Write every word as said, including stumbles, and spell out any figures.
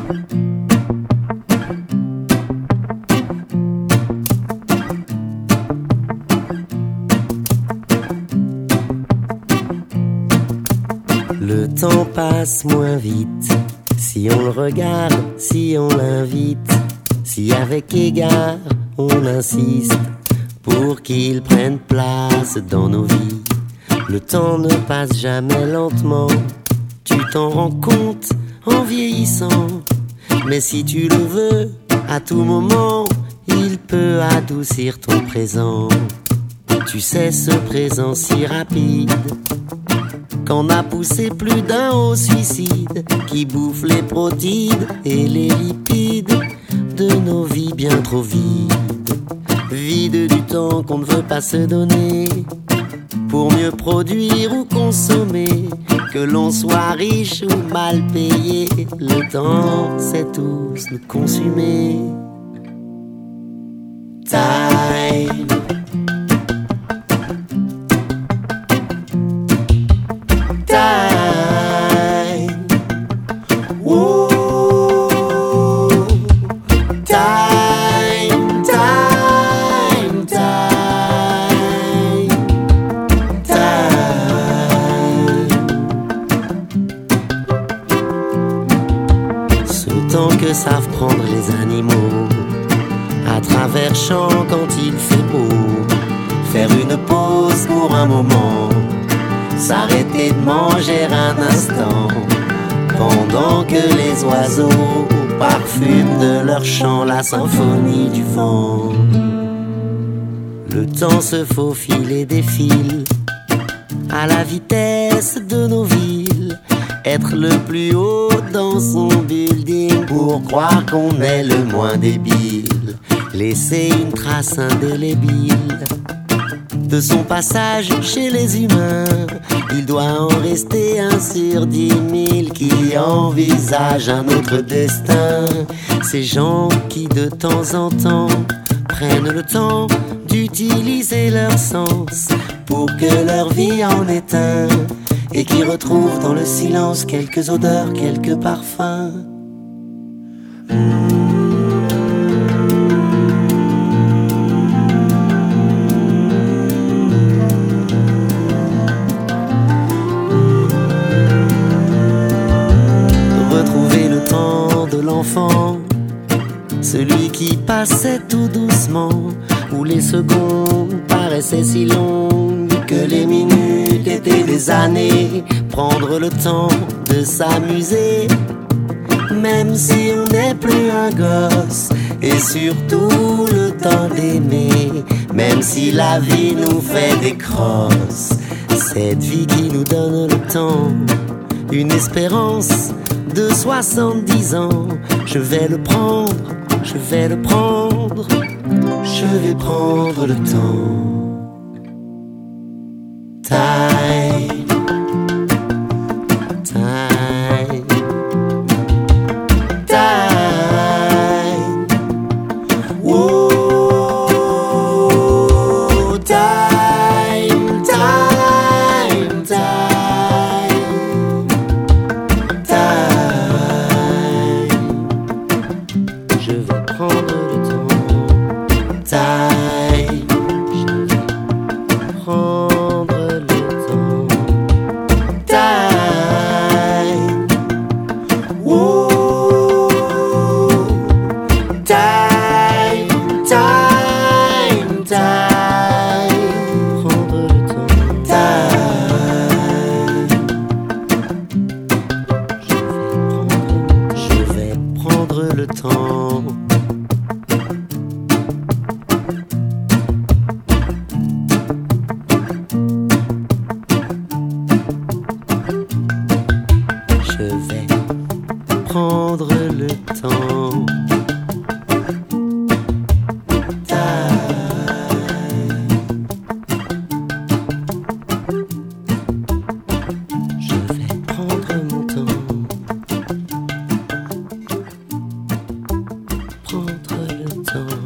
Le temps passe moins vite si on le regarde, si on l'invite, si avec égard on insiste pour qu'il prenne place dans nos vies. Le temps ne passe jamais lentement, tu t'en rends compte en vieillissant. Mais si tu le veux, à tout moment, il peut adoucir ton présent. Tu sais, ce présent si rapide qu'en a poussé plus d'un au suicide, qui bouffe les protides et les lipides de nos vies bien trop vides. Vide du temps qu'on ne veut pas se donner pour mieux produire ou consommer. Que l'on soit riche ou mal payé, le temps sait tous nous consumer. Time. Time. Woo. Time, time, time. Time. Ce temps que savent prendre les animaux à travers champs quand il fait beau. Faire une pause pour un moment, s'arrêter de manger un instant, pendant que les oiseaux parfument de leur chant la symphonie du vent. Le temps se faufile et défile à la vitesse de nos villes. Être le plus haut dans son building pour croire qu'on est le moins débile. Laisser une trace indélébile de son passage chez les humains. Il doit en rester un sur dix mille qui envisagent un autre destin. Ces gens qui de temps en temps prennent le temps d'utiliser leur sens pour que leur vie en est un, et qui retrouvent dans le silence quelques odeurs, quelques parfums. L'enfant, celui qui passait tout doucement, où les secondes paraissaient si longues que les minutes étaient des années. Prendre le temps de s'amuser, même si on n'est plus un gosse, et surtout le temps d'aimer, même si la vie nous fait des crosses. Cette vie qui nous donne le temps, une espérance de soixante-dix ans. Je vais le prendre, je vais le prendre, je vais prendre le temps. Time, time, time. Whoa, time, time, time, time. Je vais prendre le temps. Time, je vais prendre le temps. Time, whoa, time, time, time. Prendre le temps. Time, je vais prendre, je vais prendre le temps. Je vais prendre le temps. Je vais prendre mon temps. Prendre le temps.